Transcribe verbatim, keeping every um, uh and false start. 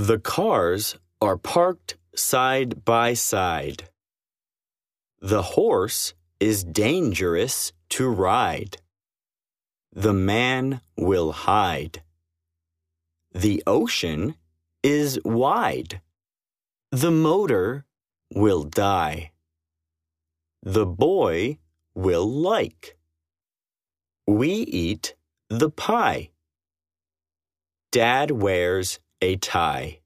The cars are parked side by side. The horse is dangerous to ride. The man will hide. The ocean is wide. The motor will die. The boy will like. We eat the pie. Dad wears a tie.